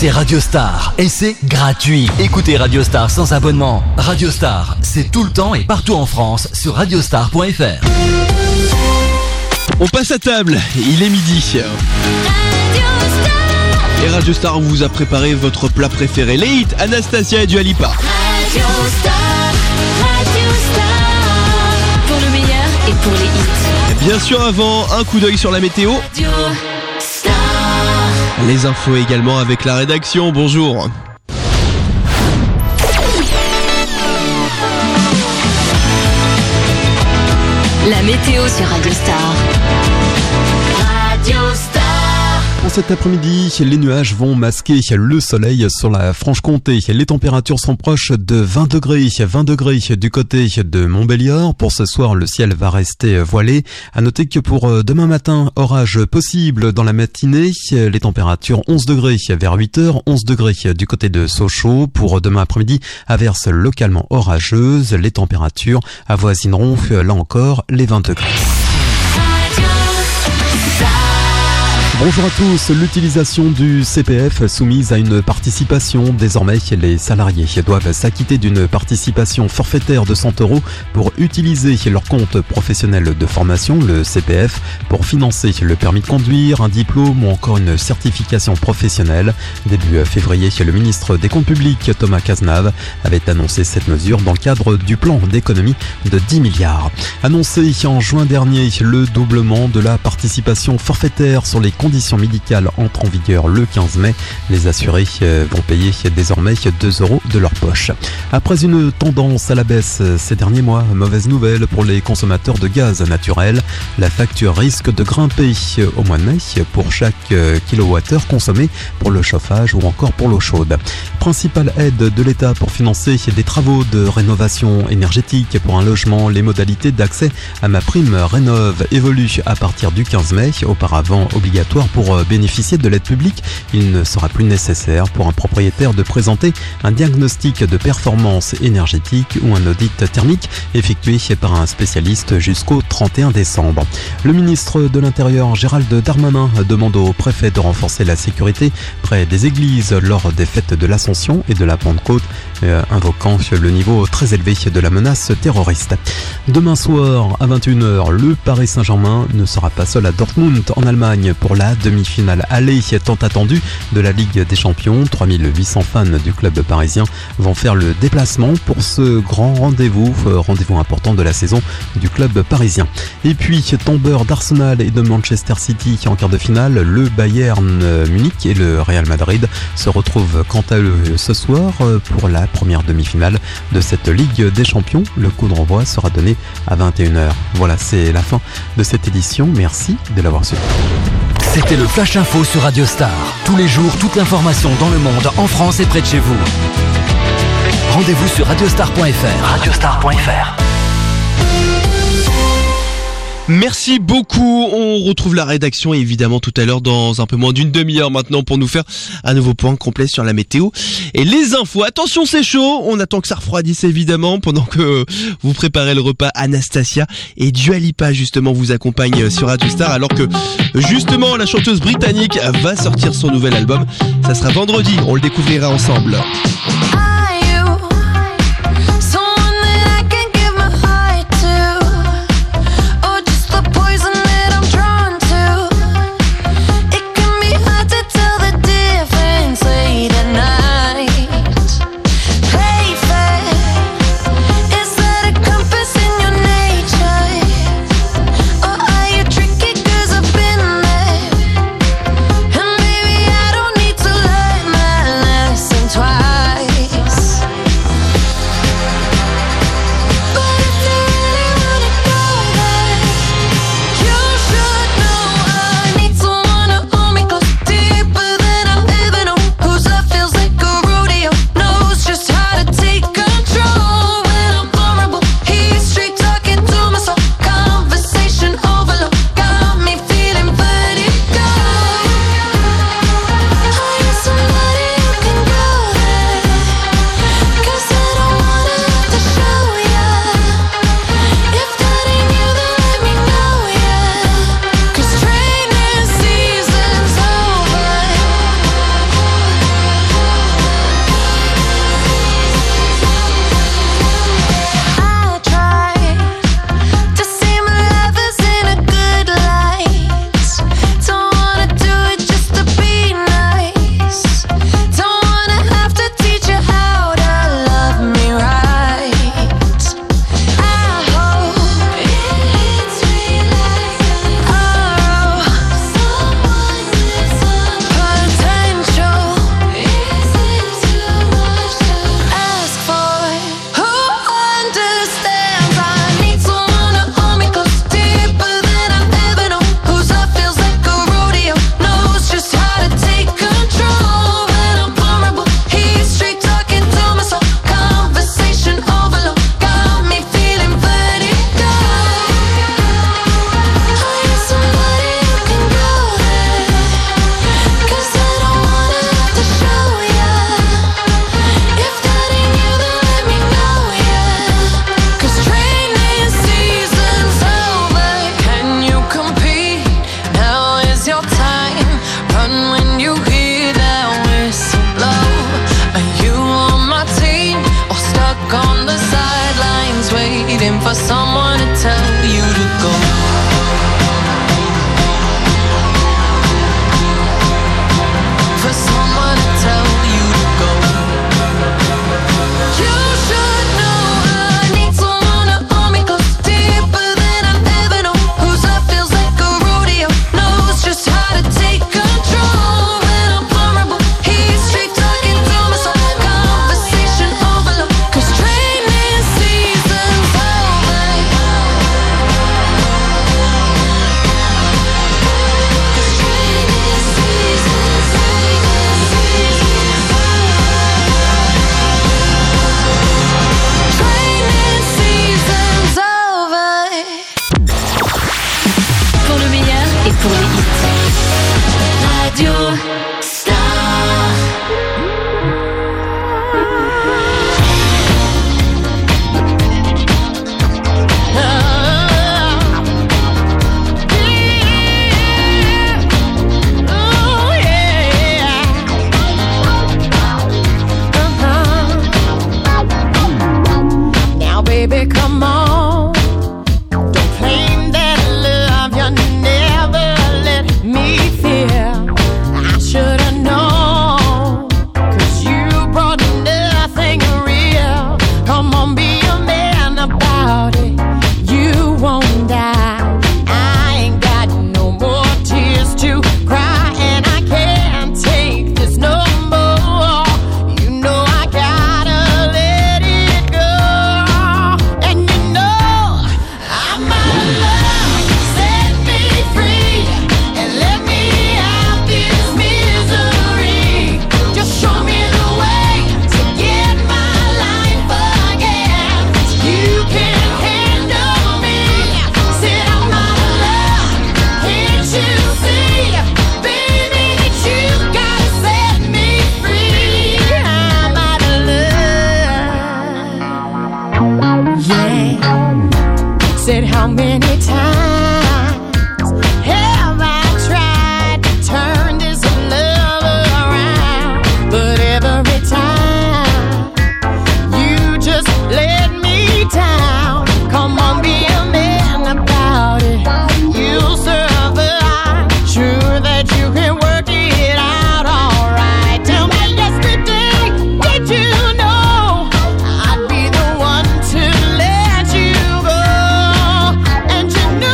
c'est Radio Star et c'est gratuit. Écoutez Radio Star sans abonnement. Radio Star, c'est tout le temps et partout en France sur radiostar.fr. On passe à table, il est midi. Et Radio Star vous a préparé votre plat préféré, les hits Anastasia et Dua Lipa. Radio Star, pour le meilleur et pour les hits. Bien sûr, avant, un coup d'œil sur la météo. Radio Star. Les infos également avec la rédaction, bonjour. La météo sur Radio Star. Radio Star. Cet après-midi, les nuages vont masquer le soleil sur la Franche-Comté. Les températures sont proches de 20 degrés du côté de Montbéliard. Pour ce soir, le ciel va rester voilé. À noter que pour demain matin, orage possible dans la matinée. Les températures 11 degrés vers 8h, 11 degrés du côté de Sochaux. Pour demain après-midi, averse localement orageuse. Les températures avoisineront là encore les 20 degrés. Bonjour à tous, l'utilisation du CPF soumise à une participation. Désormais, les salariés doivent s'acquitter d'une participation forfaitaire de 100 € pour utiliser leur compte professionnel de formation, le CPF, pour financer le permis de conduire, un diplôme ou encore une certification professionnelle. Début février, le ministre des Comptes publics, Thomas Cazenave, avait annoncé cette mesure dans le cadre du plan d'économie de 10 milliards. Annoncé en juin dernier, le doublement de la participation forfaitaire sur les conditions médicales entre en vigueur le 15 mai. Les assurés vont payer désormais 2 € de leur poche. Après une tendance à la baisse ces derniers mois, mauvaise nouvelle pour les consommateurs de gaz naturel. La facture risque de grimper au mois de mai pour chaque kilowattheure consommé pour le chauffage ou encore pour l'eau chaude. Principale aide de l'État pour financer des travaux de rénovation énergétique pour un logement. Les modalités d'accès à MaPrimeRénov' évoluent à partir du 15 mai. Auparavant obligatoire pour bénéficier de l'aide publique, il ne sera plus nécessaire pour un propriétaire de présenter un diagnostic de performance énergétique ou un audit thermique effectué par un spécialiste jusqu'au 31 décembre. Le ministre de l'Intérieur, Gérald Darmanin, demande au préfet de renforcer la sécurité près des églises lors des fêtes de l'Ascension et de la Pentecôte, invoquant le niveau très élevé de la menace terroriste. Demain soir à 21h, le Paris Saint-Germain ne sera pas seul à Dortmund en Allemagne pour la demi-finale aller tant attendue de la Ligue des Champions. 3800 fans du club parisien vont faire le déplacement pour ce grand rendez-vous important de la saison du club parisien. Et puis, tombeur d'Arsenal et de Manchester City en quart de finale, le Bayern Munich et le Real Madrid se retrouvent quant à eux ce soir pour la première demi-finale de cette Ligue des Champions. Le coup de renvoi sera donné à 21h. Voilà, c'est la fin de cette édition. Merci de l'avoir suivi. C'était le Flash Info sur Radio Star. Tous les jours, toute l'information dans le monde, en France et près de chez vous. Rendez-vous sur radiostar.fr. Radiostar.fr. Merci beaucoup, on retrouve la rédaction évidemment tout à l'heure dans un peu moins d'une demi-heure maintenant pour nous faire un nouveau point complet sur la météo et les infos. Attention, c'est chaud, on attend que ça refroidisse évidemment pendant que vous préparez le repas. Anastasia et Dua Lipa justement vous accompagnent sur Radio Star alors que justement la chanteuse britannique va sortir son nouvel album. Ça sera vendredi, on le découvrira ensemble. Twice Radio Star. Baby, come on. Don't claim that love you never let me feel. I should've known, 'cause you brought nothing real. Come on, be a man about it. You won't die. I ain't got no more tears to cry, and I can't take this no more. You know I gotta let it go. Said how many times have I tried to turn this love around, but every time you just let me down. Come on, be a man about it. You'll survive. Sure that you can work it out alright. Tell me yesterday, did you know I'd be the one to let you go? And you know,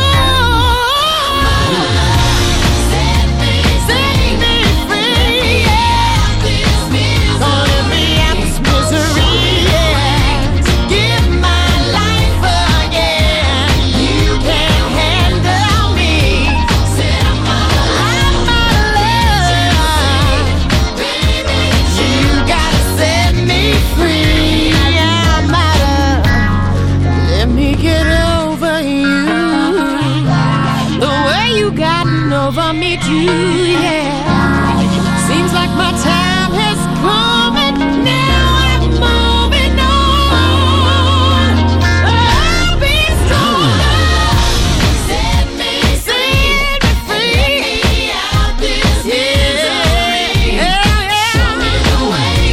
set me free, yeah. Gonna let me out this misery, yeah. Give my life again. You can't handle me. Said I'm out of love, baby. You gotta set me free. I'm out of. Let me get over you. The way you gotten over me too, yeah. Seems like my time has come and now I'm moving on. I'll be stronger. Set me free. Let me out this misery. Yeah. Show me the way.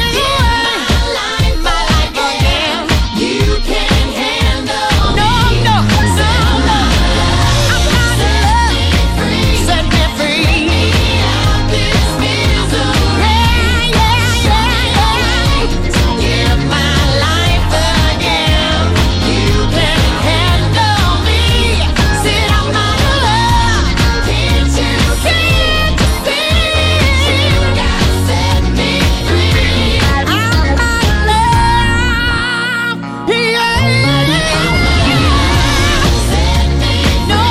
My life again. You can't handle me. No. I'm out of love. Set me free. Out this misery. Yeah. Give my life again. You can't handle me. Said I'm out of love. Can't you see? You gotta set me free. I'm out of love. Yeah. Set me free. No.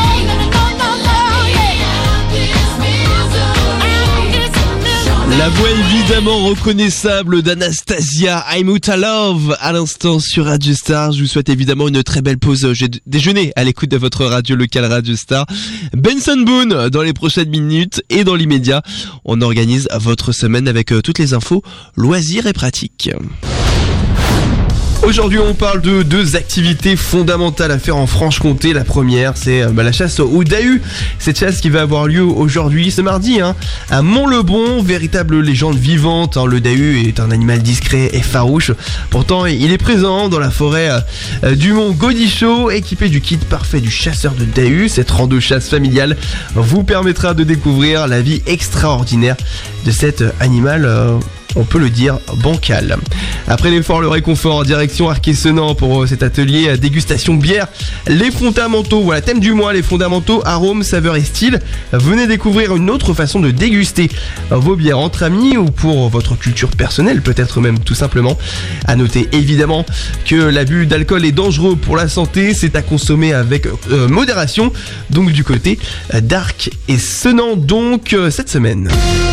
La voix évidemment reconnaissable d'Anastasia, I'm Out of Love, à l'instant sur Radio Star. Je vous souhaite évidemment une très belle pause déjeuner à l'écoute de votre radio locale Radio Star. Benson Boone dans les prochaines minutes, et dans l'immédiat, on organise votre semaine avec toutes les infos, loisirs et pratiques. Aujourd'hui, on parle de deux activités fondamentales à faire en Franche-Comté. La première, c'est la chasse au dahu. Cette chasse qui va avoir lieu aujourd'hui, ce mardi, à Mont-le-Bon. Véritable légende vivante, le dahu est un animal discret et farouche. Pourtant, il est présent dans la forêt du Mont Gaudichaud, équipé du kit parfait du chasseur de dahu. Cette rando chasse familiale vous permettra de découvrir la vie extraordinaire de cet animal, on peut le dire, bancal. Après l'effort, le réconfort, direction Arquet-Senans pour cet atelier dégustation bière. Les fondamentaux, voilà, thème du mois, les fondamentaux, arômes, saveurs et style. Venez découvrir une autre façon de déguster vos bières entre amis ou pour votre culture personnelle, peut-être même tout simplement. À noter évidemment que l'abus d'alcool est dangereux pour la santé, c'est à consommer avec modération. Donc du côté d'Arquet-Senans, donc cette semaine.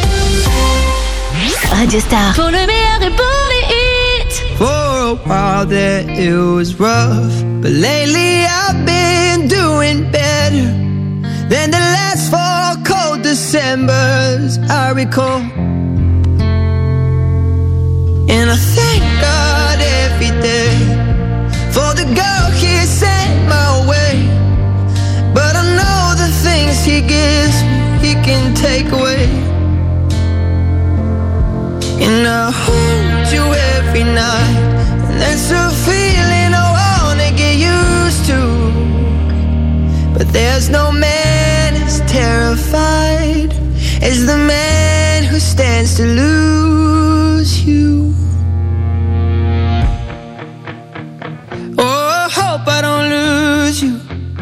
Radio Star. Pour le meilleur et pour les hits. For a while there it was rough, but lately I've been doing better than the last 4 cold December. Decembers I recall. And I thank God every day for the girl He sent my way. But I know the things He gives me, He can take away. And I hold you every night, and that's a feeling I wanna get used to. But there's no man as terrified as the man who stands to lose you. Oh, I hope I don't lose you.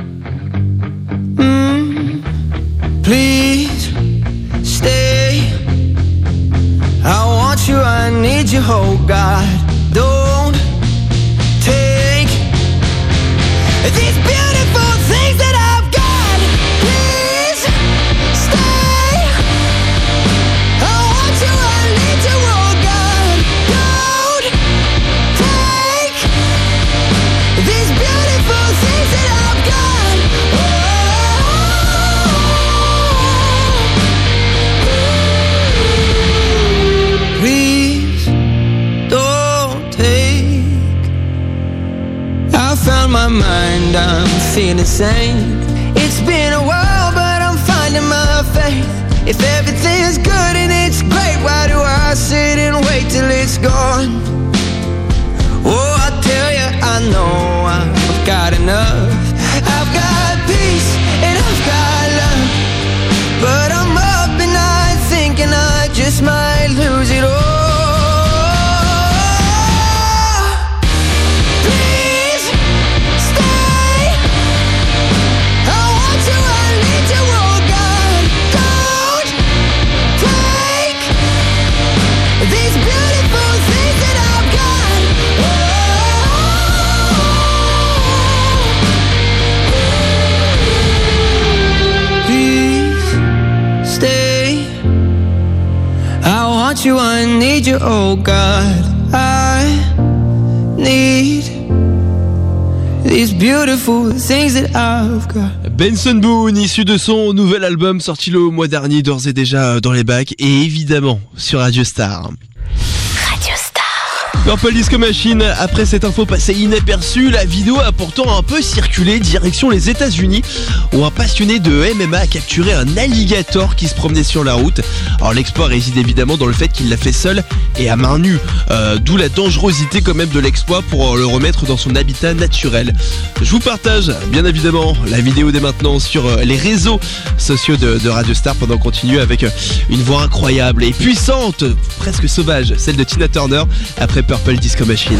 Please stay. I want you, I need you, oh God. Don't take these beautiful things that I've got. Please stay. I want you, I need you, oh God. Don't take these beautiful things that I've got. Please don't take. I found my mind, I'm feeling sane. It's been a while, but I'm finding my faith. If everything's good and it's great, why do I sit and wait till it's gone? Oh, I tell you, I know I've got enough. I've got peace and I've got love, but I'm up at night thinking I just might lose it all. Please stay. I want you, I need you, oh God. Don't take these beautiful things that I've got. Please stay. I want you, I need you, oh God. I need these beautiful things that I've got. Benson Boone, issu de son nouvel album sorti le mois dernier, d'ores et déjà dans les bacs, et évidemment sur Radio Star. Purple Disco Machine, après cette info passée inaperçue, la vidéo a pourtant un peu circulé direction les États-Unis où un passionné de MMA a capturé un alligator qui se promenait sur la route. Alors l'exploit réside évidemment dans le fait qu'il l'a fait seul et à main nue, d'où la dangerosité quand même de l'exploit pour le remettre dans son habitat naturel. Je vous partage bien évidemment la vidéo dès maintenant sur les réseaux sociaux de Radio Star pendant qu'on continue avec une voix incroyable et puissante, presque sauvage, celle de Tina Turner après Purple Disco Machine.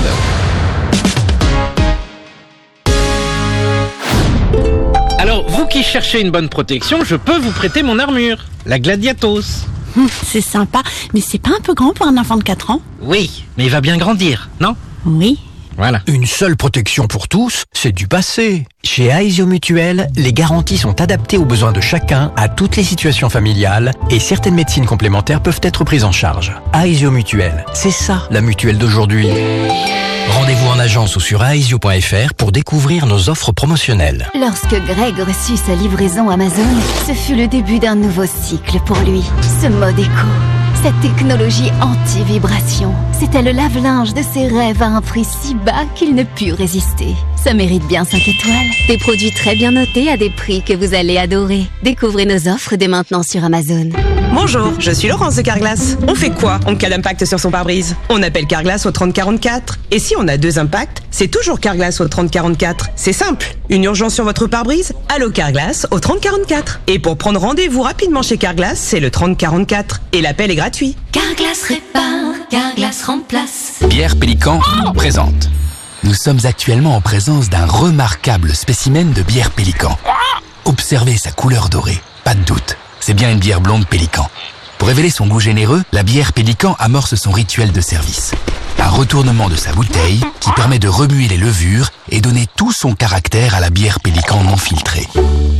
Alors, vous qui cherchez une bonne protection, je peux vous prêter mon armure, la Gladiatos. C'est sympa, mais c'est pas un peu grand pour un enfant de 4 ans? Oui, mais il va bien grandir, non? Oui. Voilà. Une seule protection pour tous, c'est du passé. Chez Aesio Mutuel, les garanties sont adaptées aux besoins de chacun, à toutes les situations familiales, et certaines médecines complémentaires peuvent être prises en charge. Aesio Mutuel, c'est ça la mutuelle d'aujourd'hui. Rendez-vous en agence ou sur aesio.fr pour découvrir nos offres promotionnelles. Lorsque Greg reçut sa livraison Amazon, ce fut le début d'un nouveau cycle pour lui. Ce mode éco, cette technologie anti-vibration, c'était le lave-linge de ses rêves à un prix si bas qu'il ne put résister. Ça mérite bien 5 étoiles. Des produits très bien notés à des prix que vous allez adorer. Découvrez nos offres dès maintenant sur Amazon. Bonjour, je suis Laurence de Carglass. On fait quoi en cas d'impact sur son pare-brise? On appelle Carglass au 3044. Et si on a 2 impacts, c'est toujours Carglass au 3044. C'est simple. Une urgence sur votre pare-brise? Allô Carglass au 3044. Et pour prendre rendez-vous rapidement chez Carglass, c'est le 3044. Et l'appel est gratuit. Carglass répare, Carglass remplace. Bière Pélican présente. Nous sommes actuellement en présence d'un remarquable spécimen de bière Pélican. Observez sa couleur dorée, pas de doute, c'est bien une bière blonde Pélican. Pour révéler son goût généreux, la bière Pélican amorce son rituel de service. Un retournement de sa bouteille qui permet de remuer les levures et donner tout son caractère à la bière Pélican non filtrée.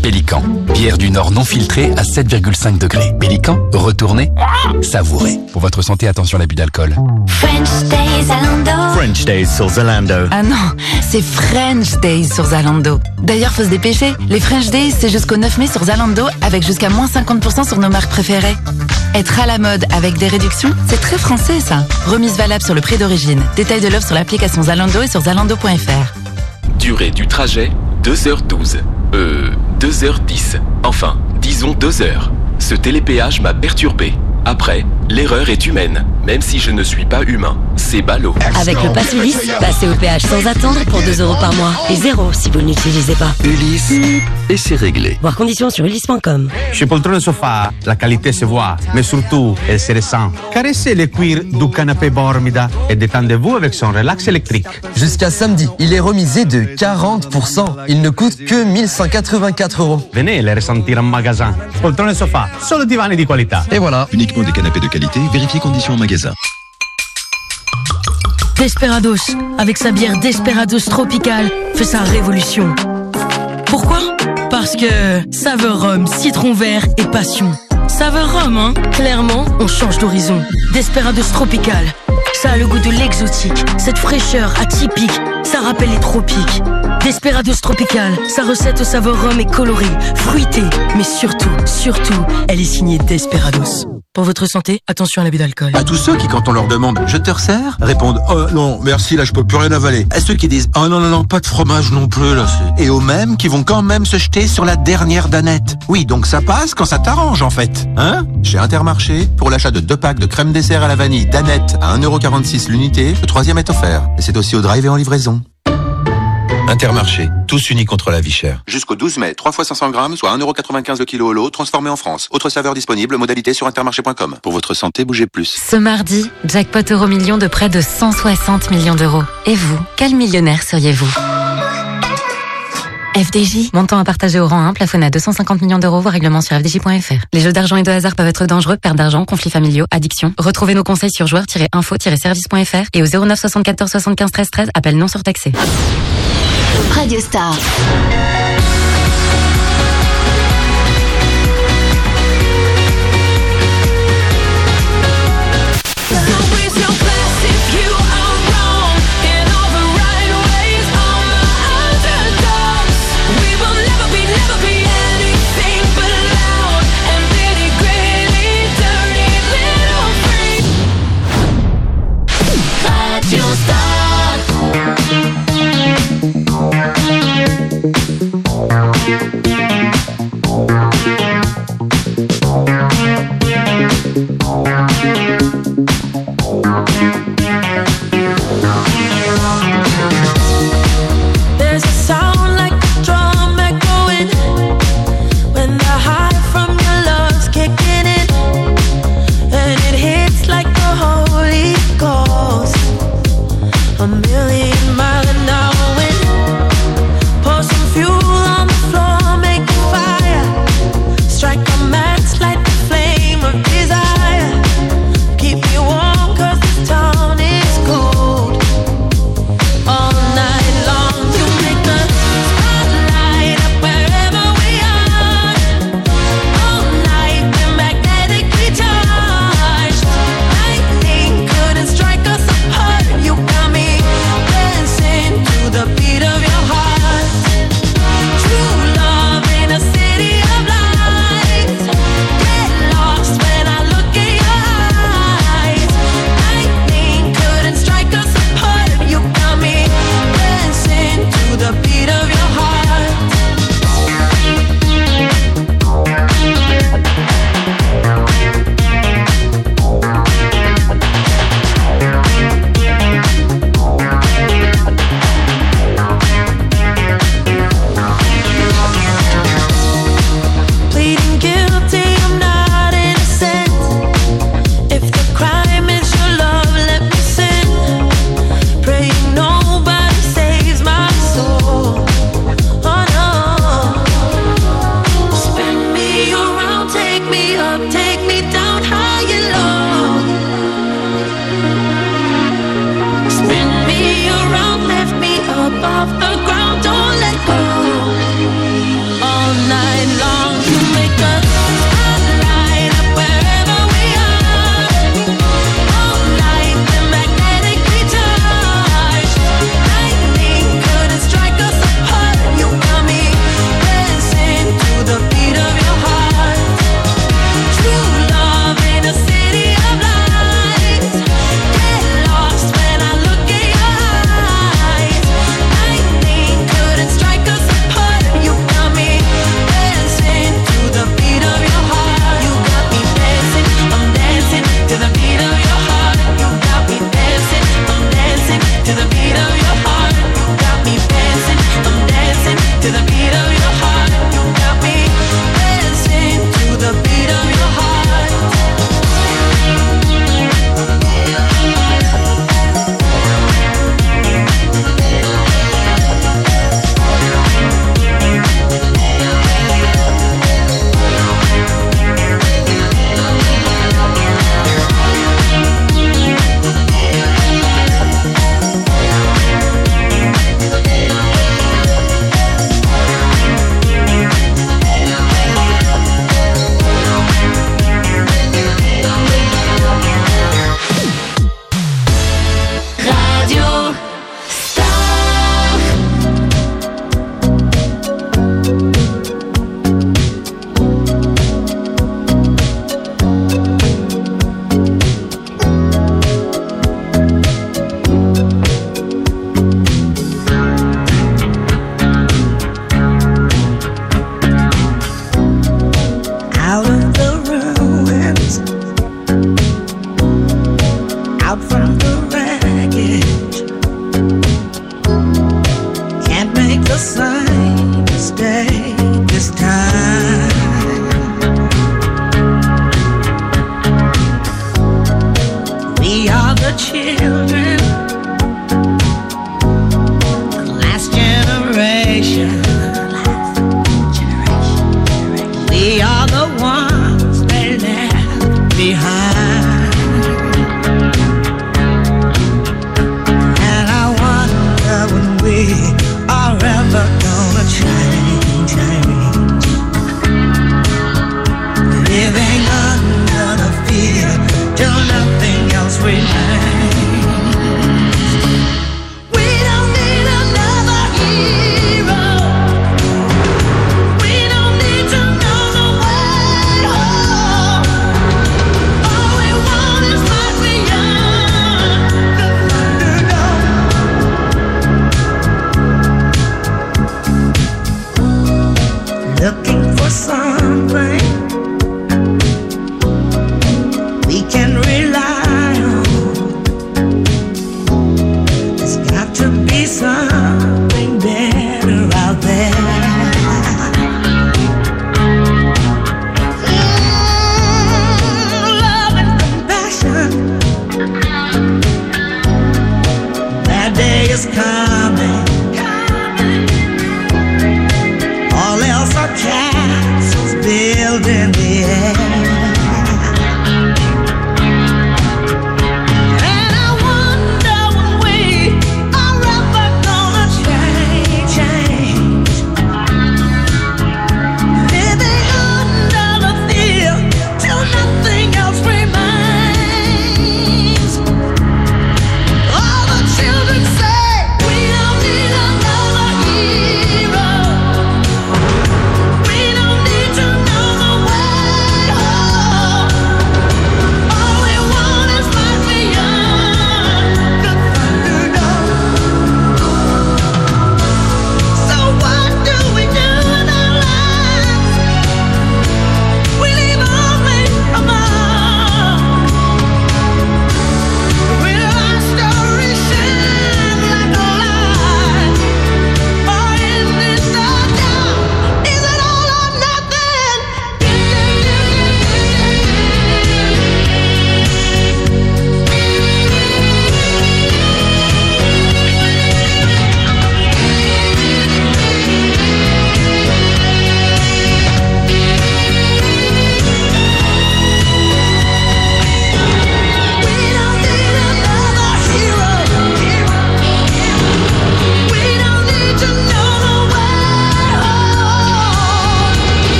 Pélican, bière du Nord non filtrée à 7,5 degrés. Pélican, retournez, savourez. Pour votre santé, attention à l'abus d'alcool. French Days Zalando. French Days sur Zalando. Ah non, c'est French Days sur Zalando. D'ailleurs, faut se dépêcher. Les French Days, c'est jusqu'au 9 mai sur Zalando avec jusqu'à moins 50% sur nos marques préférées. Être à la mode avec des réductions, c'est très français ça. Remise valable sur le prix d'origine. Détail de l'offre sur l'application Zalando et sur zalando.fr. Durée du trajet, 2h12. 2h10. Enfin, disons 2 heures. Ce télépéage m'a perturbé. Après, l'erreur est humaine, même si je ne suis pas humain. C'est ballot. Avec le pass Ulysse, passez au péage sans attendre pour 2 € par mois. Et 0 si vous ne l'utilisez pas. Ulysse, et c'est réglé. Voir conditions sur ulysse.com. Chez Poltrone Sofa, la qualité se voit, mais surtout, elle se ressent. Caressez le cuir du canapé Bormida et détendez-vous avec son relax électrique. Jusqu'à samedi, il est remisé de 40%. Il ne coûte que 1184 €. Venez le ressentir en magasin. Poltrone Sofa, solo divani di qualità. Et voilà. Uniquement des canapés de qualité, vérifiez conditions en magasin. Desperados, avec sa bière Desperados Tropical, fait sa révolution. Pourquoi ? Parce que saveur rhum, citron vert et passion. Saveur rhum, hein ? Clairement, on change d'horizon. Desperados Tropical, ça a le goût de l'exotique, cette fraîcheur atypique, ça rappelle les tropiques. Desperados Tropical, sa recette au saveur rhum est colorée, fruitée, mais surtout, elle est signée Desperados. Pour votre santé, attention à l'abus d'alcool. À tous ceux qui, quand on leur demande « Je te resserre ?» répondent « Oh non, merci, là je peux plus rien avaler ». À ceux qui disent « Oh non, pas de fromage non plus là ». Et aux mêmes qui vont quand même se jeter sur la dernière danette. Oui, donc ça passe quand ça t'arrange en fait. Hein ? Chez Intermarché, pour l'achat de 2 packs de crème dessert à la vanille danette à 1,46 € l'unité, le 3e est offert. Et c'est aussi au drive et en livraison. Intermarché, tous unis contre la vie chère. Jusqu'au 12 mai, 3 fois 500 grammes, soit 1,95 € le kilo au lot, transformé en France. Autre saveur disponible, modalité sur intermarché.com. Pour votre santé, bougez plus. Ce mardi, jackpot euro-million de près de 160 millions d'euros. Et vous, quel millionnaire seriez-vous ? FDJ, montant à partager au rang 1, plafonné à 250 millions d'euros, voire règlement sur fdj.fr. Les jeux d'argent et de hasard peuvent être dangereux, perte d'argent, conflits familiaux, addiction. Retrouvez nos conseils sur joueurs-info-service.fr et au 09 74 75 13 13, appel non surtaxé. Radio Star. Radio Star.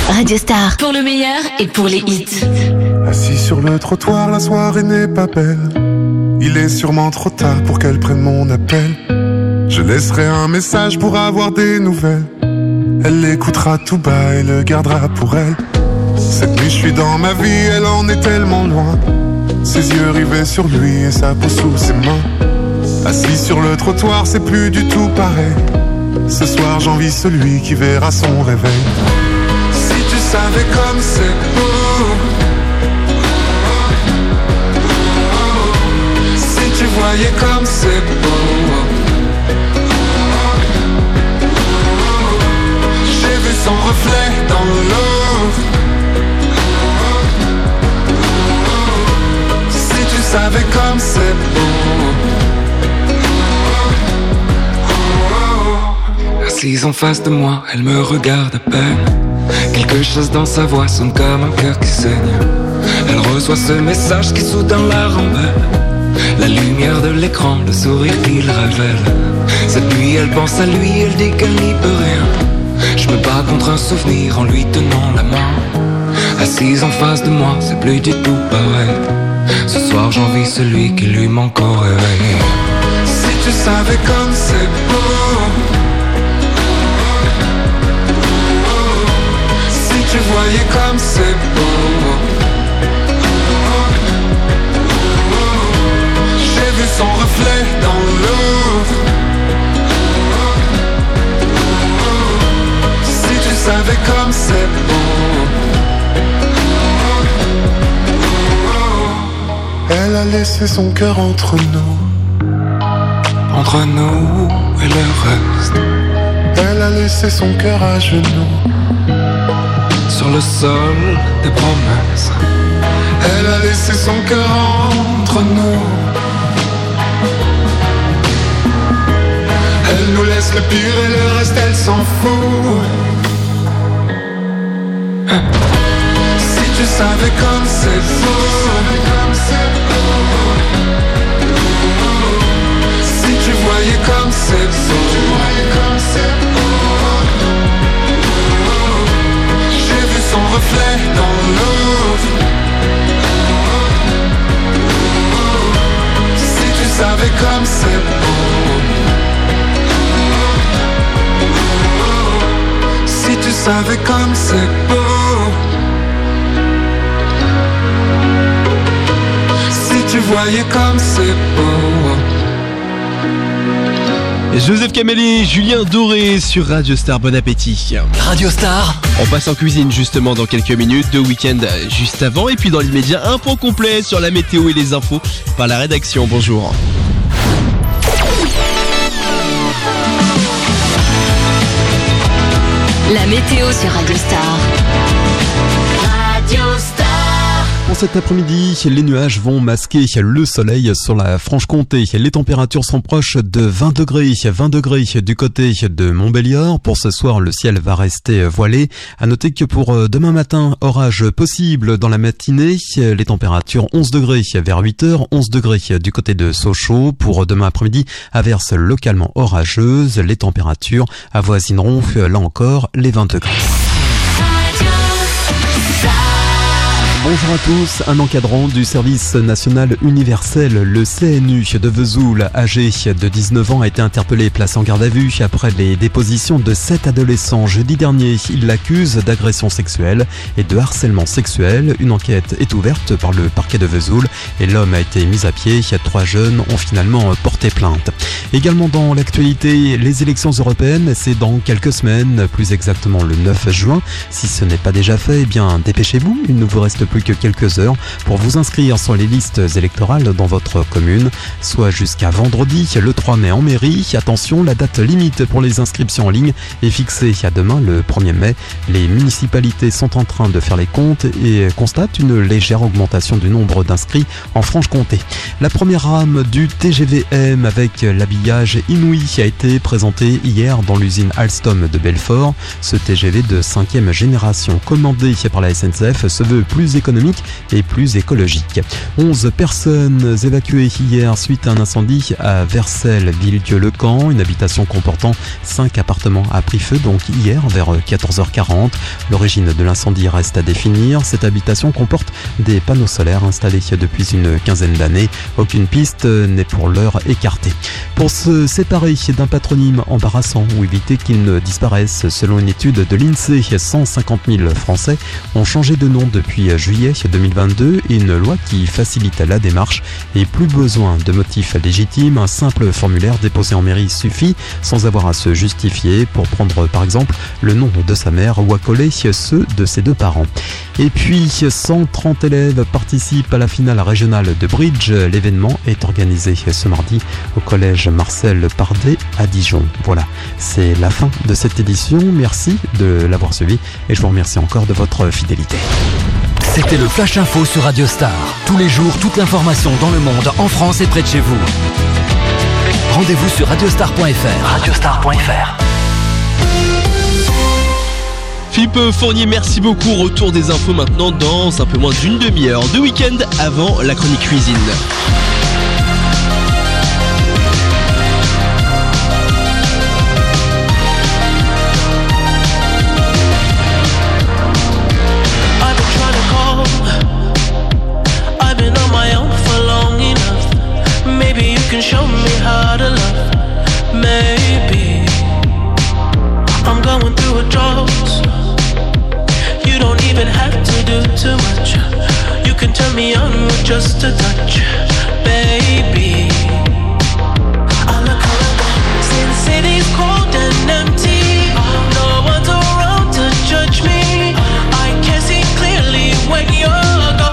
Radio Star. Pour le meilleur et pour les hits. Assis sur le trottoir, la soirée n'est pas belle. Il est sûrement trop tard pour qu'elle prenne mon appel. Je laisserai un message pour avoir des nouvelles. Elle l'écoutera tout bas et le gardera pour elle. Cette nuit je suis dans ma vie, elle en est tellement loin. Ses yeux rivés sur lui et sa peau sous ses mains. Assis sur le trottoir, c'est plus du tout pareil. Ce soir j'envie celui qui verra son réveil. Si tu savais comme c'est beau, si tu voyais comme c'est beau. J'ai vu son reflet dans l'eau. Si tu savais comme c'est beau. Assise en face de moi, elle me regarde à peine. Quelque chose dans sa voix sonne comme un cœur qui saigne. Elle reçoit ce message qui soudain la rend belle. La lumière de l'écran, le sourire qu'il révèle. Cette nuit elle pense à lui, elle dit qu'elle n'y peut rien. Je me bats contre un souvenir en lui tenant la main. Assise en face de moi, c'est plus du tout pareil. Ce soir j'envie celui qui lui manque au réveil. Si tu savais comme c'est beau. Si tu voyais comme c'est beau. J'ai vu son reflet dans l'eau. Si tu savais comme c'est beau. Elle a laissé son cœur entre nous. Entre nous et le reste. Elle a laissé son cœur à genoux. Sur le sol des promesses. Elle a laissé son cœur entre nous. Elle nous laisse le pire et le reste elle s'en fout. Si tu savais comme c'est beau. Si tu voyais comme c'est beau. J'ai vu son reflet dans l'eau. Si tu savais comme c'est beau. Si tu savais comme c'est beau. Si tu voyais comme c'est beau. Joseph Camelli, Julien Doré sur Radio Star, bon appétit. Radio Star. On passe en cuisine justement dans quelques minutes, deux week-ends juste avant et puis dans l'immédiat un point complet sur la météo et les infos par la rédaction. Bonjour. La météo sur Radio Star. Radio Star. Pour cet après-midi, les nuages vont masquer le soleil sur la Franche-Comté. Les températures sont proches de 20 degrés du côté de Montbéliard. Pour ce soir, le ciel va rester voilé. À noter que pour demain matin, orage possible dans la matinée. Les températures 11 degrés vers 8h, 11 degrés du côté de Sochaux. Pour demain après-midi, averse localement orageuse. Les températures avoisineront là encore les 20 degrés. Bonjour à tous, un encadrant du service national universel, le CNU de Vesoul, âgé de 19 ans, a été interpellé, placé en garde à vue après les dépositions de 7 adolescents jeudi dernier. Il l'accuse d'agression sexuelle et de harcèlement sexuel. Une enquête est ouverte par le parquet de Vesoul et l'homme a été mis à pied. 3 jeunes ont finalement porté plainte. Également dans l'actualité, les élections européennes, c'est dans quelques semaines, plus exactement le 9 juin. Si ce n'est pas déjà fait, eh bien dépêchez-vous, il ne vous reste plus que quelques heures pour vous inscrire sur les listes électorales dans votre commune, soit jusqu'à vendredi le 3 mai en mairie. Attention, la date limite pour les inscriptions en ligne est fixée à demain le 1er mai. Les municipalités sont en train de faire les comptes et constatent une légère augmentation du nombre d'inscrits en Franche-Comté. La première rame du TGV-M avec l'habillage inouï a été présentée hier dans l'usine Alstom de Belfort. Ce TGV de 5e génération commandé par la SNCF se veut plus économique et plus écologique. 11 personnes évacuées hier suite à un incendie à Vercelles, Villedieu-le-Camp. Une habitation comportant 5 appartements a pris feu donc hier vers 14h40. L'origine de l'incendie reste à définir. Cette habitation comporte des panneaux solaires installés depuis une quinzaine d'années. Aucune piste n'est pour l'heure écartée. Pour se séparer d'un patronyme embarrassant ou éviter qu'il ne disparaisse, selon une étude de l'INSEE, 150 000 Français ont changé de nom depuis juillet 2022 et une loi qui facilite la démarche et plus besoin de motifs légitimes. Un simple formulaire déposé en mairie suffit sans avoir à se justifier pour prendre par exemple le nom de sa mère ou à coller ceux de ses deux parents. Et puis 130 élèves participent à la finale régionale de bridge. L'événement est organisé ce mardi au collège Marcel Pardet à Dijon. Voilà, c'est la fin de cette édition. Merci de l'avoir suivi et je vous remercie encore de votre fidélité. C'était le Flash Info sur Radio Star. Tous les jours, toute l'information dans le monde, en France et près de chez vous. Rendez-vous sur radiostar.fr. Radiostar.fr. Philippe Fournier, merci beaucoup. Retour des infos maintenant dans un peu moins d'une demi-heure de week-end avant la chronique cuisine. Show me how to love. Maybe I'm going through a drought. You don't even have to do too much. You can turn me on with just a touch, baby. I look around since city's cold and empty. No one's around to judge me. I can see clearly when you're gone.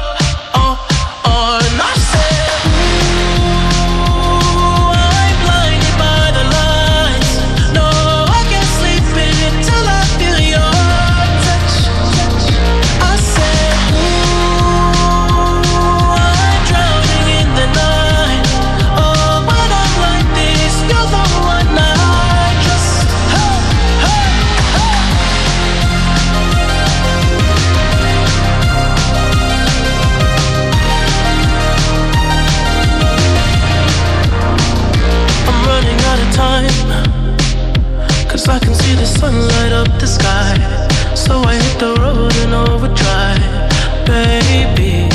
I can see the sun light up the sky, so I hit the road in overdrive, baby.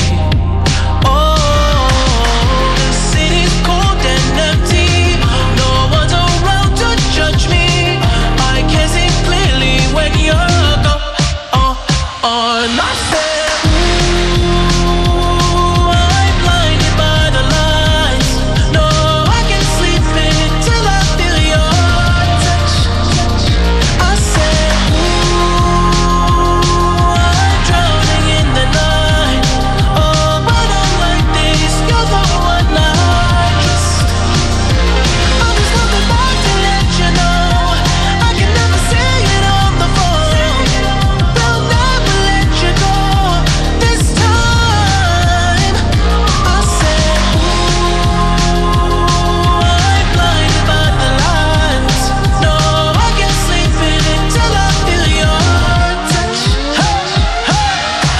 Oh, the city's cold and empty. No one's around to judge me. I can see clearly when you're gone. And I said, ooh, I'm blinded by the lights. No, I can't sleep until I feel your touch. I said, ooh, I'm drowning in the night. Oh, but I'm like this, you're the one I trust. I'm just coming back to let you know I can never say it on the phone. They'll never let you go this time. I said, ooh, I'm blinded by the lights. No, I can't sleep until I feel your touch. Hey, hey,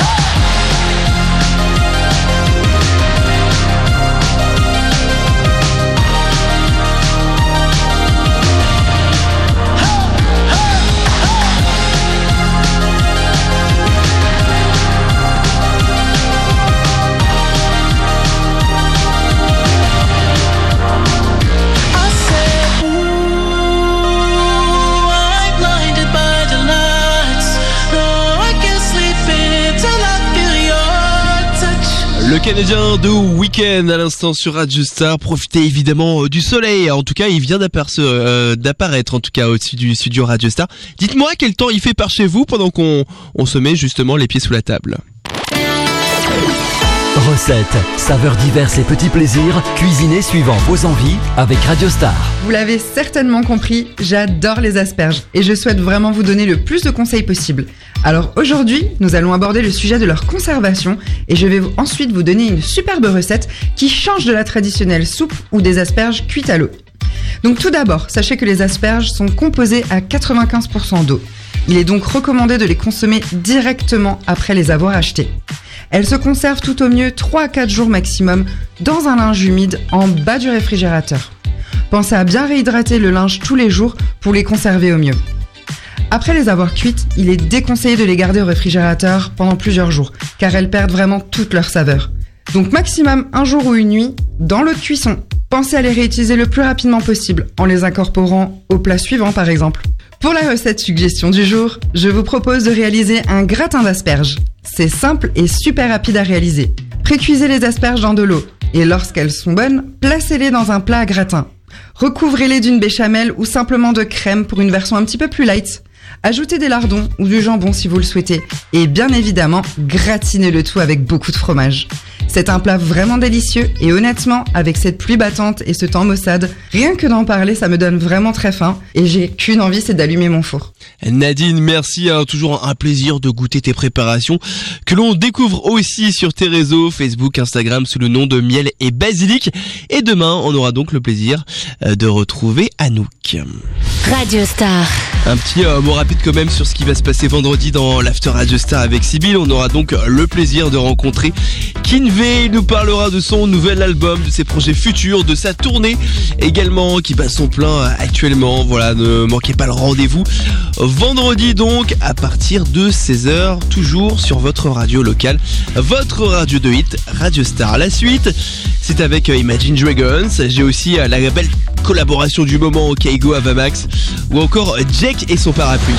I said, ooh, I'm blinded by the lights. No, I can't sleep until I feel your touch. Le Canadien de Week-end à l'instant sur Radio Star. Profitez évidemment du soleil. En tout cas, il vient d'apparaître en tout cas au-dessus du studio Radio Star. Dites-moi quel temps il fait par chez vous pendant qu'on se met justement les pieds sous la table. Recettes, saveurs diverses et petits plaisirs, cuisinés suivant vos envies avec Radio Star. Vous l'avez certainement compris, j'adore les asperges et je souhaite vraiment vous donner le plus de conseils possible. Alors aujourd'hui, nous allons aborder le sujet de leur conservation et je vais ensuite vous donner une superbe recette qui change de la traditionnelle soupe ou des asperges cuites à l'eau. Donc tout d'abord, sachez que les asperges sont composées à 95% d'eau. Il est donc recommandé de les consommer directement après les avoir achetées. Elle se conserve tout au mieux 3 à 4 jours maximum dans un linge humide en bas du réfrigérateur. Pensez à bien réhydrater le linge tous les jours pour les conserver au mieux. Après les avoir cuites, il est déconseillé de les garder au réfrigérateur pendant plusieurs jours, car elles perdent vraiment toute leur saveur. Donc maximum un jour ou une nuit dans l'eau de cuisson. Pensez à les réutiliser le plus rapidement possible, en les incorporant au plat suivant par exemple. Pour la recette suggestion du jour, je vous propose de réaliser un gratin d'asperges. C'est simple et super rapide à réaliser. Précuisez les asperges dans de l'eau, et lorsqu'elles sont bonnes, placez-les dans un plat à gratin. Recouvrez-les d'une béchamel ou simplement de crème pour une version un petit peu plus light. Ajoutez des lardons ou du jambon si vous le souhaitez. Et bien évidemment, gratinez le tout avec beaucoup de fromage. C'est un plat vraiment délicieux et honnêtement, avec cette pluie battante et ce temps maussade, rien que d'en parler, ça me donne vraiment très faim et j'ai qu'une envie, c'est d'allumer mon four. Nadine, merci, toujours un plaisir de goûter tes préparations que l'on découvre aussi sur tes réseaux Facebook, Instagram sous le nom de Miel et Basilic. Et demain, on aura donc le plaisir de retrouver Anouk. Radio Star. Un petit mot rapide quand même sur ce qui va se passer vendredi dans l'After Radio Star avec Sybille. On aura donc le plaisir de rencontrer Kinvey. Il nous parlera de son nouvel album, de ses projets futurs, de sa tournée également qui bat son plein actuellement. Voilà, ne manquez pas le rendez-vous. Vendredi donc à partir de 16h, toujours sur votre radio locale, votre radio de hit, Radio Star. La suite, c'est avec Imagine Dragons. J'ai aussi la belle collaboration du moment, Kaigo Avamax, ou encore Jake et son parapluie.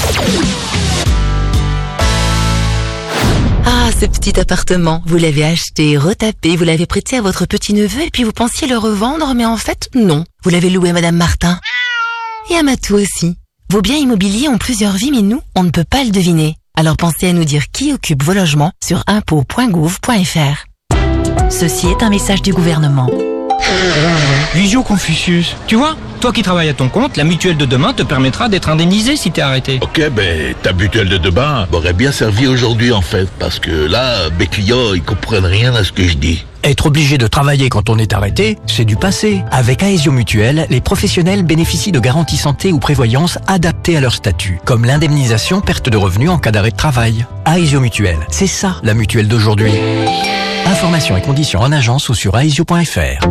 Ah, ce petit appartement, vous l'avez acheté, retapé, vous l'avez prêté à votre petit-neveu et puis vous pensiez le revendre, mais en fait, non. Vous l'avez loué à Madame Martin. Et à Matou aussi. Vos biens immobiliers ont plusieurs vies, mais nous, on ne peut pas le deviner. Alors pensez à nous dire qui occupe vos logements sur impôts.gouv.fr. Ceci est un message du gouvernement. Visio Confucius, tu vois, toi qui travailles à ton compte, la mutuelle de demain te permettra d'être indemnisé si t'es arrêté. Ok, ben ta mutuelle de demain m'aurait bien servi aujourd'hui en fait, parce que là, mes clients, ils comprennent rien à ce que je dis. Être obligé de travailler quand on est arrêté, c'est du passé. Avec Aesio Mutuelle, les professionnels bénéficient de garanties santé ou prévoyance adaptées à leur statut, comme l'indemnisation perte de revenus en cas d'arrêt de travail. Aesio Mutuelle, c'est ça la mutuelle d'aujourd'hui. Informations et conditions en agence ou sur aesio.fr.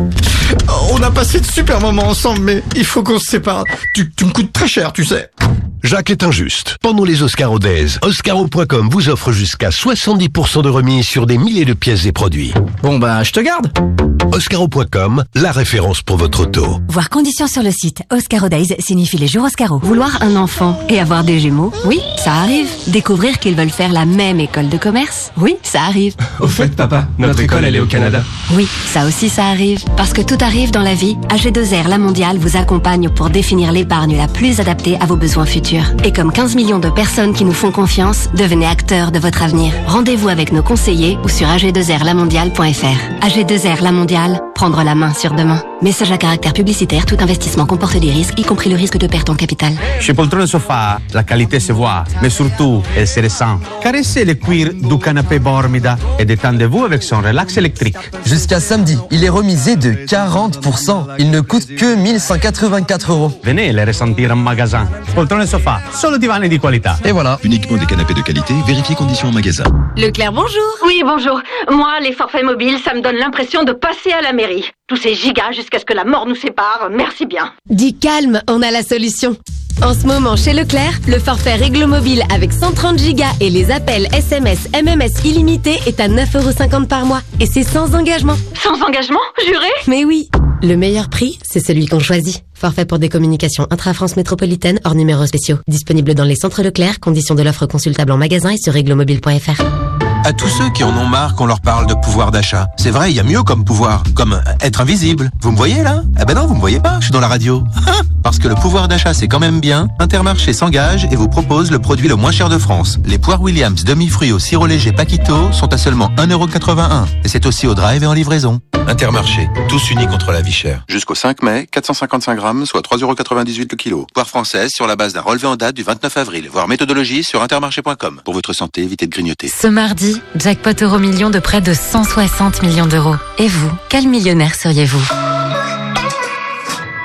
On a passé de super moments ensemble, mais il faut qu'on se sépare. Tu me coûtes très cher, tu sais. Jacques est injuste. Pendant les Oscaro Days, Oscaro.com vous offre jusqu'à 70% de remise sur des milliers de pièces et produits. Bon ben, je te garde. Oscaro.com, la référence pour votre auto. Voir conditions sur le site. Oscaro Days signifie les jours Oscaro. Vouloir un enfant et avoir des jumeaux, oui, ça arrive. Découvrir qu'ils veulent faire la même école de commerce, oui, ça arrive. Au fait, papa, notre école, elle est au Canada. Oui, ça aussi, ça arrive. Parce que tout arrive dans la vie, AG2R La Mondiale vous accompagne pour définir l'épargne la plus adaptée à vos besoins futurs. Et comme 15 millions de personnes qui nous font confiance, devenez acteurs de votre avenir. Rendez-vous avec nos conseillers ou sur ag2rlamondiale.fr. AG2R La Mondiale, prendre la main sur demain. Message à caractère publicitaire, tout investissement comporte des risques, y compris le risque de perte en capital. Chez Poltrone Sofa, la qualité se voit, mais surtout, elle se ressent. Caressez le cuir du canapé Bormida et détendez-vous avec son relax électrique. Jusqu'à samedi, il est remisé de 40%. Il ne coûte que 1184 €. Venez les ressentir en magasin. Poltrone Sofa, solo divani di qualità. Et voilà. Uniquement des canapés de qualité, vérifiez conditions en magasin. Leclerc, bonjour. Oui, bonjour. Moi, les forfaits mobiles, ça me donne l'impression de passer à la mairie. Tous ces gigas jusqu'à ce que la mort nous sépare, merci bien. Dis calme, on a la solution. En ce moment, chez Leclerc, le forfait Réglo Mobile avec 130 gigas et les appels SMS, MMS illimités est à 9,50 € par mois. Et c'est sans engagement. Sans engagement, juré? Mais oui. Le meilleur prix, c'est celui qu'on choisit. Forfait pour des communications intra-France métropolitaine hors numéros spéciaux. Disponible dans les centres Leclerc, conditions de l'offre consultable en magasin et sur réglomobile.fr. À tous ceux qui en ont marre qu'on leur parle de pouvoir d'achat. C'est vrai, il y a mieux comme pouvoir, comme être invisible. Vous me voyez là? Eh ben non, vous me voyez pas, je suis dans la radio. Parce que le pouvoir d'achat c'est quand même bien, Intermarché s'engage et vous propose le produit le moins cher de France. Les poires Williams demi-fruits au sirop léger Paquito sont à seulement 1,81 €. Et c'est aussi au drive et en livraison. Intermarché, tous unis contre la vie chère. Jusqu'au 5 mai, 455 grammes, soit 3,98 € le kilo. Poire française sur la base d'un relevé en date du 29 avril. Voir méthodologie sur intermarché.com. Pour votre santé, évitez de grignoter. Ce mardi, jackpot Euromillions de près de 160 millions d'euros. Et vous, quel millionnaire seriez-vous ?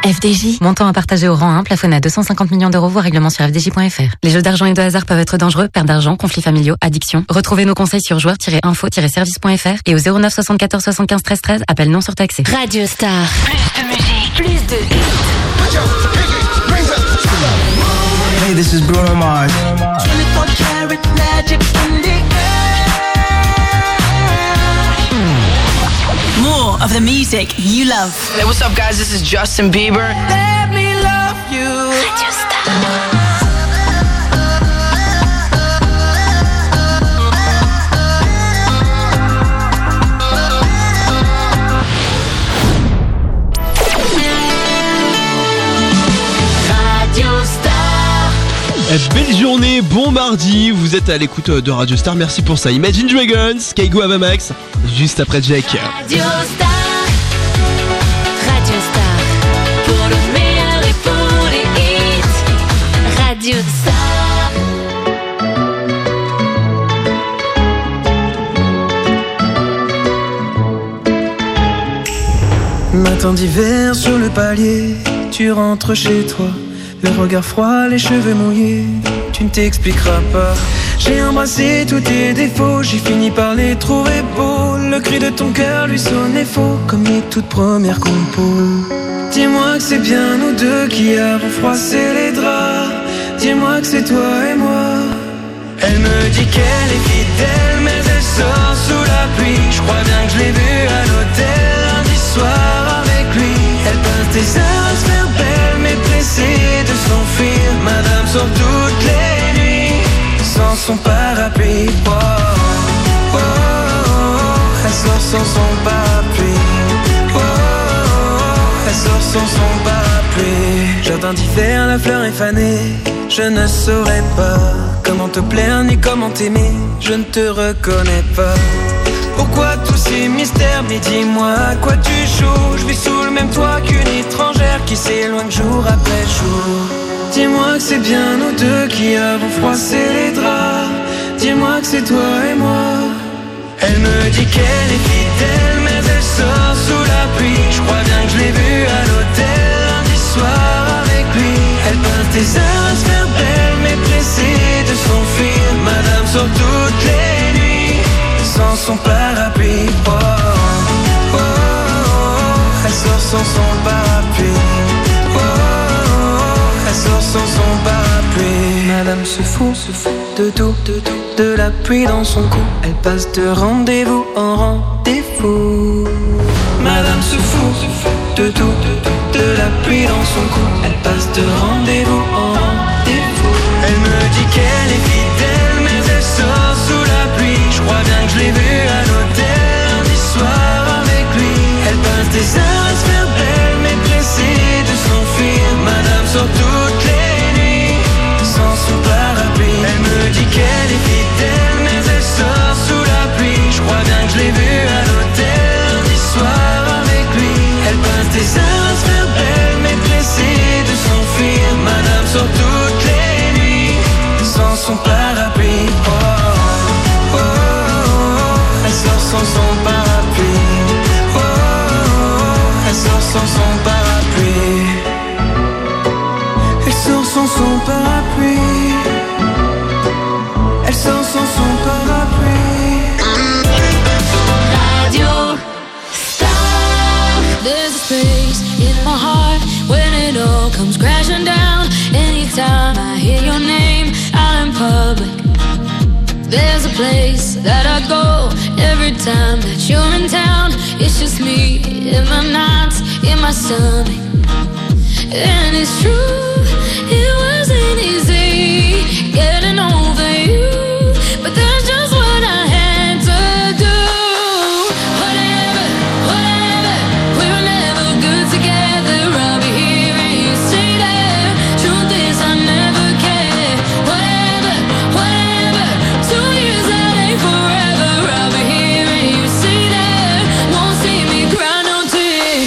FDJ. Montant à partager au rang 1, plafonné à 250 millions d'euros, voire règlement sur FDJ.fr. Les jeux d'argent et de hasard peuvent être dangereux, perte d'argent, conflits familiaux, addiction. Retrouvez nos conseils sur joueurs-info-service.fr et au 09 74 75 13 13, appel non surtaxé. Radio Star. Plus de musique, plus de hits. Hey, this is Bruno Mars. 24 karat magic in the air. More of the music you love. Hey, what's up, guys? This is Justin Bieber. Let me love you. Radio Star. Belle journée, bon mardi, vous êtes à l'écoute de Radio Star, merci pour ça. Imagine Dragons, Kaigo Avamax, juste après Jack. Radio Star. Radio Star. Pour le meilleur et pour les hits. Radio Star. Matin d'hiver sur le palier, tu rentres chez toi. Le regard froid, les cheveux mouillés, tu ne t'expliqueras pas. J'ai embrassé tous tes défauts, j'ai fini par les trouver beaux. Le cri de ton cœur lui sonnait faux, comme les toutes premières compos. Dis-moi que c'est bien nous deux qui avons froissé les draps. Dis-moi que c'est toi et moi. Elle me dit qu'elle est fidèle, mais elle sort sous la pluie. Je crois bien que je l'ai vue à l'hôtel lundi soir avec lui. Elle peint tes heures à se faire belle, mais pressée de s'enfuir. Madame sort toutes les nuits sans son parapluie. Oh, oh, oh, oh. Elle sort sans son parapluie. Oh, oh, oh. Elle sort sans son parapluie. Jardin d'hiver, la fleur est fanée. Je ne saurais pas comment te plaire ni comment t'aimer. Je ne te reconnais pas. Pourquoi tous ces mystères? Mais dis-moi à quoi tu joues. Je vis sous le même toit qu'une étrangère qui s'éloigne jour après jour. Dis-moi que c'est bien nous deux qui avons froissé les draps. Dis-moi que c'est toi et moi. Elle me dit qu'elle est fidèle, mais elle sort sous la pluie. Je crois bien que je l'ai vue à l'hôtel lundi soir avec lui. Elle peint tes heures à se faire belle, mais pressée de s'enfuir. Madame sort toutes les nuits sans son parapluie. Oh, oh, oh, oh. Elle sort sans son parapluie. Oh, oh, oh. Elle sort sans son parapluie. Madame se fout de tout, de la pluie dans son cou. Elle passe de rendez-vous en rendez-vous. Madame se fout de tout, de la pluie dans son cou. Elle passe de rendez-vous en rendez-vous. Elle me dit qu'elle est fidèle, mais elle sort sous la pluie. Je crois bien que je l'ai vue à l'hôtel lundi soir avec lui. Elle passe des heures à se faire belle, mais pressée de s'enfuir. Madame sort toutes les nuits sans son parapluie. Elle me dit qu'elle est fidèle, mais elle sort sous la pluie. Je crois bien que je l'ai vue à l'hôtel lundi soir avec lui. Elle passe des heures à se faire belle, mais pressée de s'enfuir. Madame sort toutes les nuits sans son parapluie. Oh, oh, oh, oh. Elle sort sans son parapluie. Oh, oh, oh. Elle sort sans son parapluie. Elle sort sans son parapluie. Elle sort sans son parapluie. Radio Star. There's a space in my heart when it all comes crashing down. Anytime I hear your name out in public, there's a place that I go every time that you're in town. It's just me in my nights, in my stomach. And it's true, it wasn't easy getting over you, but that's just what I had to do. Whatever, whatever, we were never good together. I'll be here and you stay there. Truth is I never cared. Whatever, whatever, 2 years that ain't forever. I'll be here and you stay there. Won't see me cry no tears.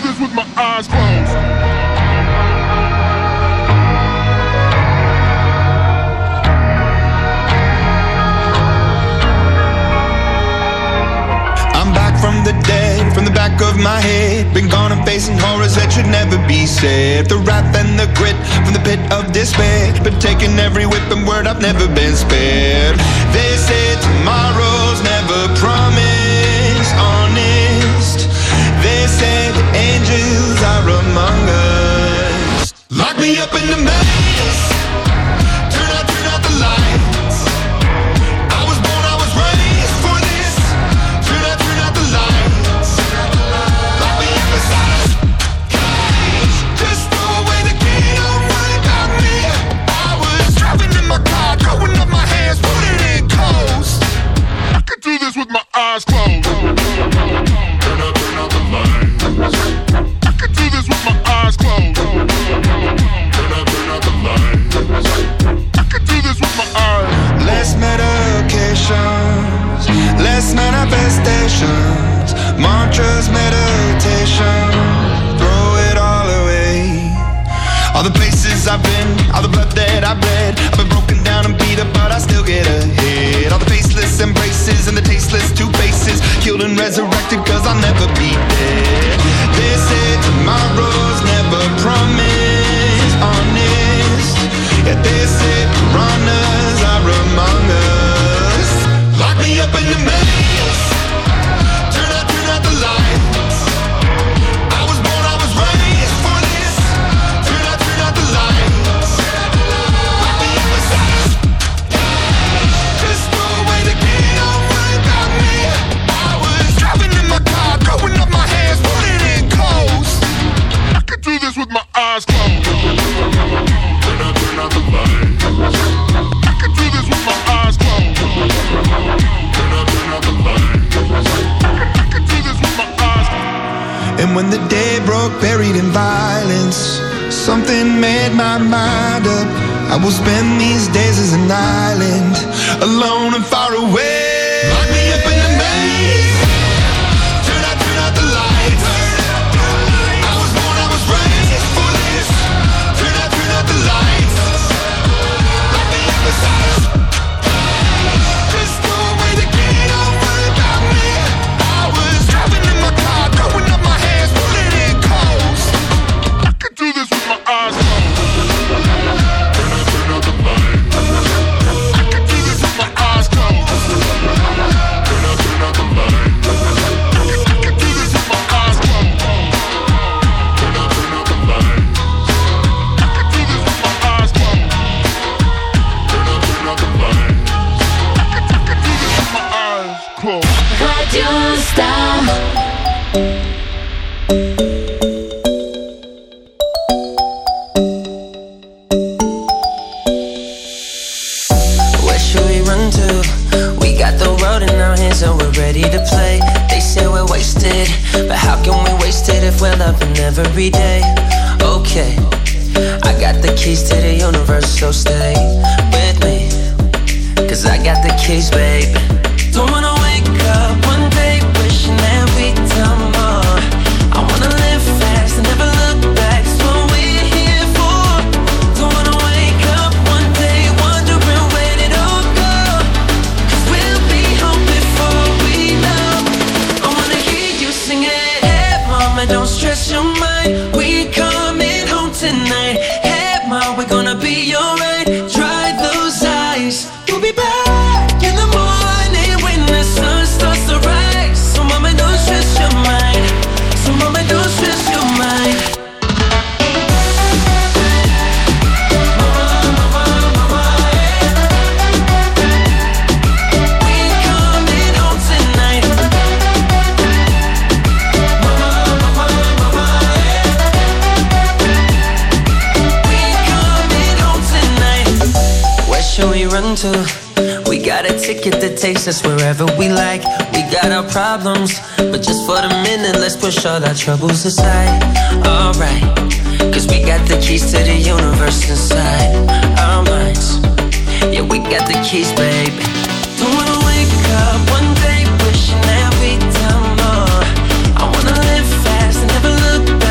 this with my eyes closed. I'm back from the dead, from the back of my head. Been gone and facing horrors that should never be said. The wrath and the grit from the pit of despair. Been taking every whip and word, I've never been spared. They say tomorrow's never promised, honest. They say the angels are among us. Lock me up in the maze. Turn out the lights. I was born, I was raised for this. Turn out the lights. Lock me up inside a cage. Just throw away the key, don't worry about me. I was driving in my car, throwing up my hands, putting in coast. I could do this with my eyes closed. Turn out the lights. I could do this with my eyes closed. Turn out the lights. I could do this with my eyes. Less medications, less manifestations, mantras, meditation, throw it all away. All the places I've been, all the blood that I've bled, I've been broken down and beat up, but I still get ahead. All the faceless embraces and the tasteless two faces, killed and resurrected cause I'll never be dead. They say tomorrow's never promised, honest. Yeah, they say piranhas are among us. Lock me up in the maze. Turn out the lights. I was born, I was raised for this. Turn out the lights. Lock me up inside a cage. Just throw away the key, don't worry about me. I was driving in my car, throwing up my hands, putting in coast. I could do this with my eyes closed. Turn out the lights. I could do this with my eyes closed. Turn out the lights. I could do this with my eyes closed. And when the day broke, buried in violence, something made my mind up. I will spend these days as an island, alone and far away. Lock me up in the maze. Turn out the lights. I was born, I was raised for this. Turn out the lights. Lock me up inside a cage. Just throw away the key, don't worry about me. I was driving in my car, throwing up my hands, putting in coast. I could do this with my eyes closed. Turn out the lights. I could do this with my eyes closed. Turn out the lights. I could do this with my eyes closed. Turn out the lights. I could do this with my eyes closed. Turn out the lights. I could do this with my eyes closed. Radio Star. Where should we run to? We got the road in our hands and we're ready to play. They say we're wasted, but how can we waste it if we're loving every day? Okay, I got the keys to the universe, so stay with me, cause I got the keys, babe. Don't wanna wake up one day wishing that we'd done more. I wanna live fast and never look back, that's what we're here for. Don't wanna wake up one day wondering where did it all go, cause we'll be home before we know. I wanna hear you sing it. Hey mama, don't stress your mind, we coming home tonight. Hey mama, we're gonna be alright. Dry those eyes, we'll be back in the morning when the sun starts to rise. So mama, don't stress your mind. So mama, don't stress your mind. Should we run to? We got a ticket that takes us wherever we like. We got our problems, but just for the minute, let's push all our troubles aside. Alright, cause we got the keys to the universe inside our minds. Yeah, we got the keys, babe. Don't wanna wake up one day wishing that we'd done more. I wanna live fast and never look back.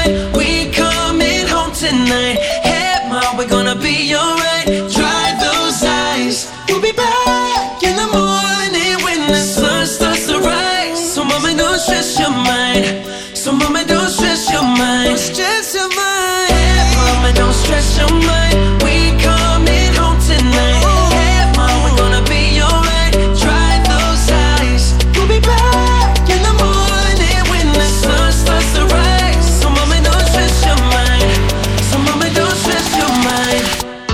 mind. We coming home tonight. Hey, ma, we're gonna be alright. Dry those eyes. We'll be back in the morning when the sun starts to rise. So mama, don't stress your mind. So mama, don't stress your mind. Don't stress your mind. Hey, mama, don't stress your mind. We coming home tonight. Hey, mama, we're gonna be alright. Dry those eyes. We'll be back in the morning when the sun starts to rise. So mama, don't stress your mind. So mama, don't stress your mind.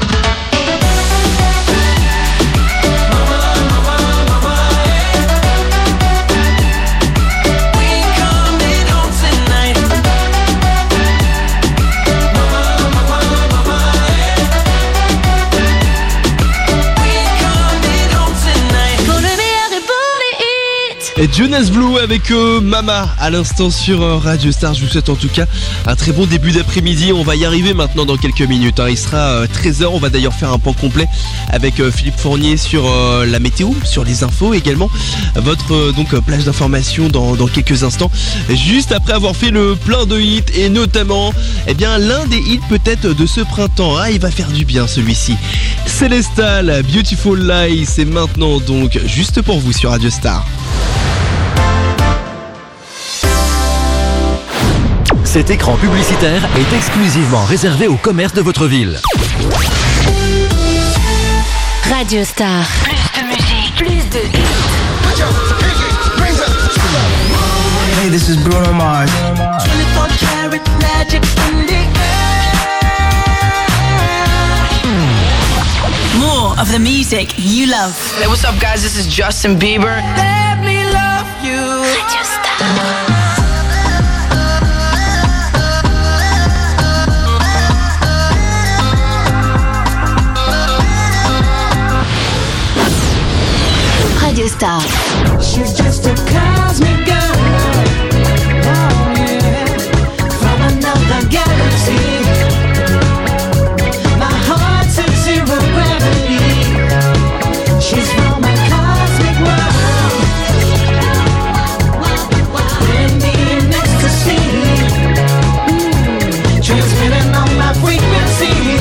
Et Jonas Blue avec Mama à l'instant sur Radio Star. Je vous souhaite en tout cas un très bon début d'après-midi. On va y arriver maintenant dans quelques minutes. Il sera 13h. On va d'ailleurs faire un point complet avec Philippe Fournier sur la météo, sur les infos également. Votre plage d'informations dans quelques instants. Juste après avoir fait le plein de hits et notamment l'un des hits peut-être de ce printemps. Ah, il va faire du bien celui-ci. Célestal, Beautiful Lie. C'est maintenant donc juste pour vous sur Radio Star. Cet écran publicitaire est exclusivement réservé au commerce de votre ville. Radio Star. Plus de musique, plus de hits. Hey, this is Bruno Mars. 24 karat magic in the air. More of the music you love. Hey, what's up, guys? This is Justin Bieber. Let me love you. Radio Star. Radio Star. She's just a cosmic girl. Oh, yeah. From another galaxy. My heart's at zero gravity. She's from a cosmic world. In the ecstasy. Transmitting on my frequency.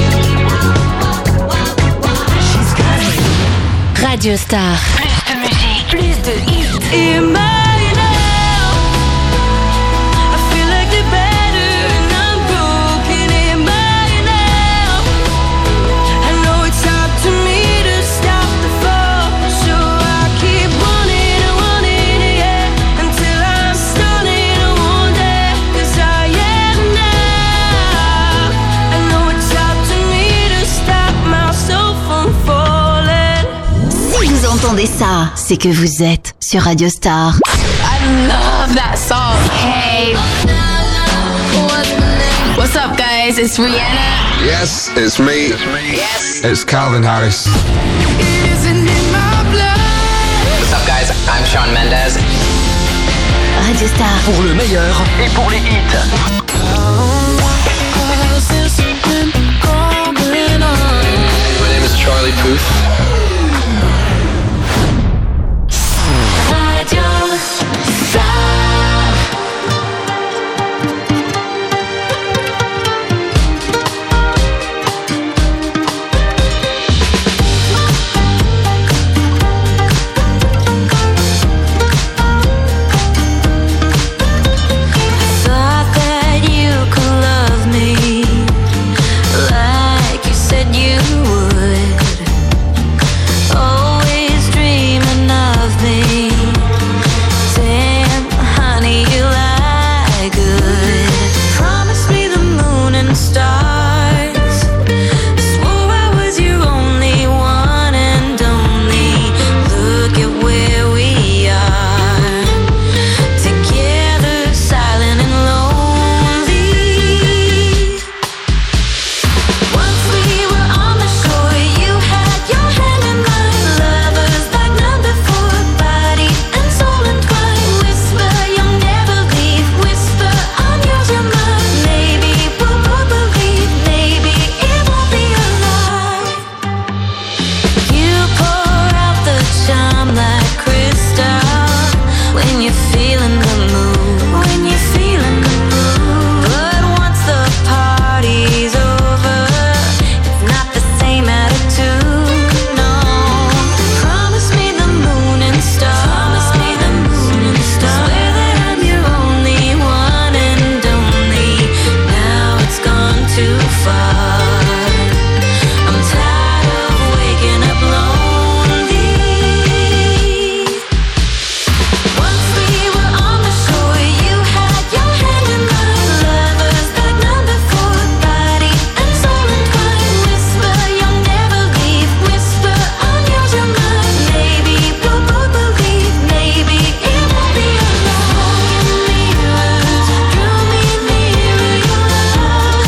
She's cosmic. Radio Star. Plus de hits. In my now, I feel like the better and I'm broken in my now. I know it's up to me to stop the fall, so I keep wanting and wanting, yeah, until I'm stunning and wonder, 'cause I am now. I know it's up to me to stop myself from falling. Si vous entendez ça, c'est que vous êtes sur Radio Star. I love that song. Hey. What's up, guys? It's Rihanna. Yes, it's me. Yes. It's Calvin Harris. Isn't in my blood. What's up, guys? I'm Shawn Mendes. Radio Star. Pour le meilleur Et pour les hits.